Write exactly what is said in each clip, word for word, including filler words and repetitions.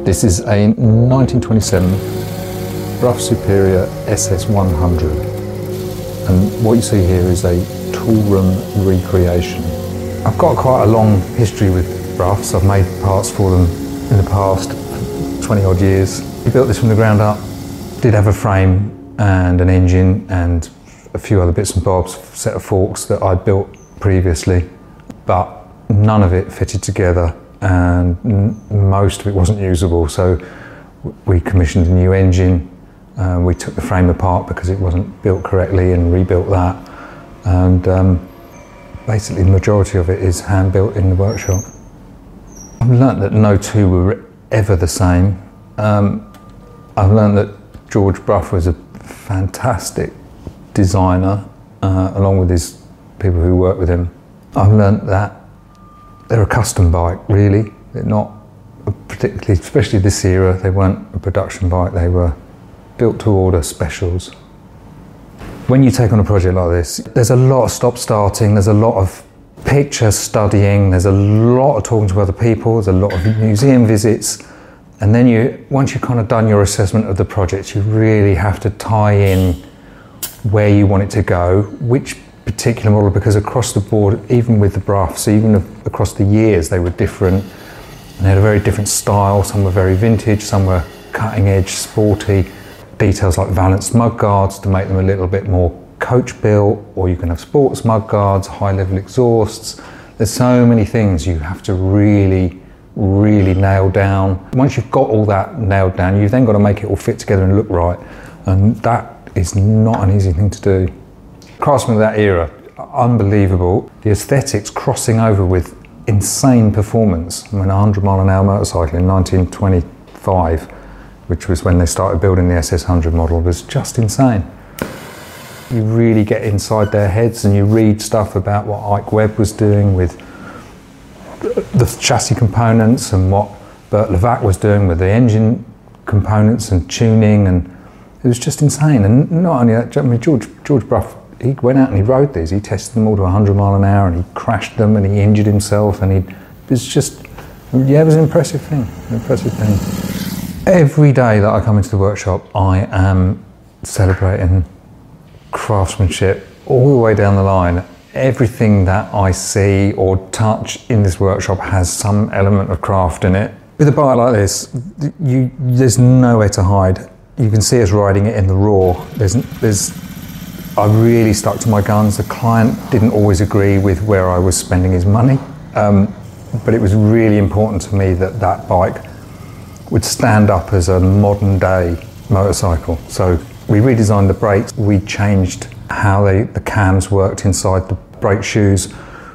This is a nineteen twenty-seven Brough Superior S S one hundred, and what you see here is a tool room recreation. I've got quite a long history with Broughs. I've made parts for them in the past, twenty odd years. We built this from the ground up, did have a frame and an engine and a few other bits and bobs, a set of forks that I'd built previously, but none of it fitted together and most of it wasn't usable. So we commissioned a new engine, uh, we took the frame apart because it wasn't built correctly and rebuilt that, and um, basically the majority of it is hand built in the workshop. I've learnt that no two were ever the same. Um, I've learnt that George Brough was a fantastic designer, uh, along with his people who work with him. I've learnt that they're a custom bike, really. They're not a particularly, especially this era, they weren't a production bike, they were built to order specials. When you take on a project like this, there's a lot of stop-starting, there's a lot of picture studying, there's a lot of talking to other people, there's a lot of museum visits, and then you, once you've kind of done your assessment of the project, you really have to tie in where you want it to go, which particular model, because across the board, even with the Broughs, even across the years, they were different, and they had a very different style. Some were very vintage, some were cutting edge, sporty. Details like balanced mud guards to make them a little bit more coach built, or you can have sports mud guards, high level exhausts. There's so many things you have to really, really nail down. Once you've got all that nailed down, you've then got to make it all fit together and look right, and that is not an easy thing to do. Craftsmen of that era, unbelievable. The aesthetics crossing over with insane performance. I mean, a hundred mile an hour motorcycle in nineteen twenty-five, which was when they started building the S S one hundred model, was just insane. You really get inside their heads and you read stuff about what Ike Webb was doing with the chassis components and what Burt Levac was doing with the engine components and tuning, and it was just insane. And not only that, I mean, George, George Brough, he went out and he rode these, he tested them all to a hundred mile an hour and he crashed them and he injured himself, and he, it was just, yeah, it was an impressive thing, an impressive thing. Every day that I come into the workshop, I am celebrating craftsmanship all the way down the line. Everything that I see or touch in this workshop has some element of craft in it. With a bike like this, you, there's nowhere to hide. You can see us riding it in the raw. There's, there's, I really stuck to my guns. The client didn't always agree with where I was spending his money, um, but it was really important to me that that bike would stand up as a modern day motorcycle. So we redesigned the brakes, we changed how they, the cams worked inside the brake shoes.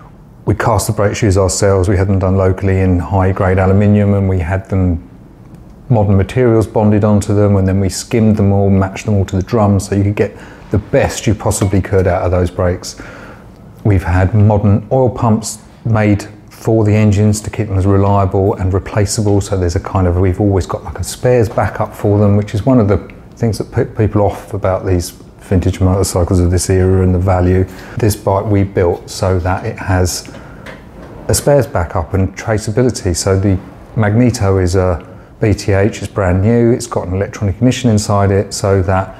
We cast the brake shoes ourselves, we had them done locally in high grade aluminium, and we had them modern materials bonded onto them, and then we skimmed them all, matched them all to the drums so you could get the best you possibly could out of those brakes. We've had modern oil pumps made for the engines to keep them as reliable and replaceable, so there's a kind of, we've always got like a spares backup for them, which is one of the things that put people off about these vintage motorcycles of this era and the value. This bike we built so that it has a spares backup and traceability. So the Magneto is a B T H, it's brand new, it's got an electronic ignition inside it so that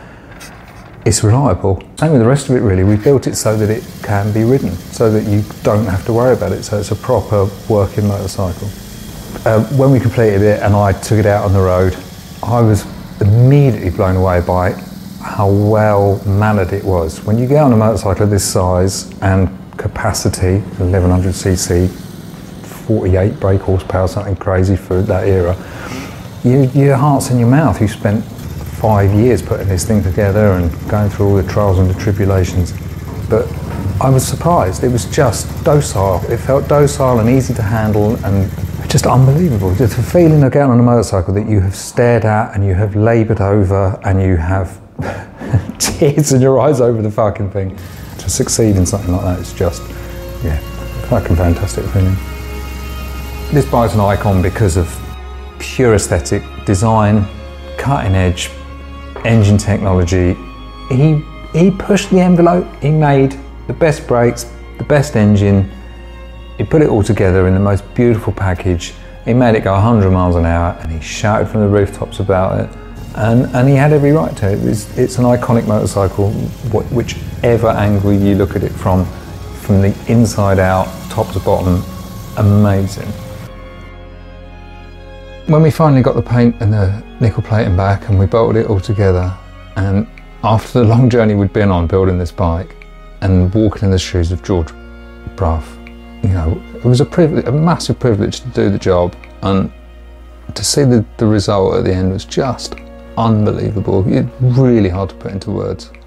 it's reliable. Same with the rest of it really, we built it so that it can be ridden, so that you don't have to worry about it, so it's a proper working motorcycle. Uh, when we completed it and I took it out on the road, I was immediately blown away by how well mannered it was. When you get on a motorcycle of this size and capacity, eleven hundred c c, forty-eight brake horsepower, something crazy for that era, you, your heart's in your mouth. You spent five years putting this thing together and going through all the trials and the tribulations. But I was surprised. It was just docile. It felt docile and easy to handle and just unbelievable. Just the feeling of getting on a motorcycle that you have stared at and you have laboured over and you have tears in your eyes over the fucking thing. To succeed in something like that is just, yeah, fucking fantastic feeling. This bike's an icon because of pure aesthetic, design, cutting edge, engine technology. He, he pushed the envelope. He made the best brakes, the best engine. He put it all together in the most beautiful package. He made it go one hundred miles an hour and he shouted from the rooftops about it, and, and he had every right to it. It's, it's an iconic motorcycle, wh whichever angle you look at it from, from the inside out, top to bottom, amazing. When we finally got the paint and the nickel plating back and we bolted it all together, and after the long journey we'd been on building this bike and walking in the shoes of George Brough, you know, it was a privilege, a massive privilege to do the job, and to see the, the result at the end was just unbelievable. It's really hard to put into words.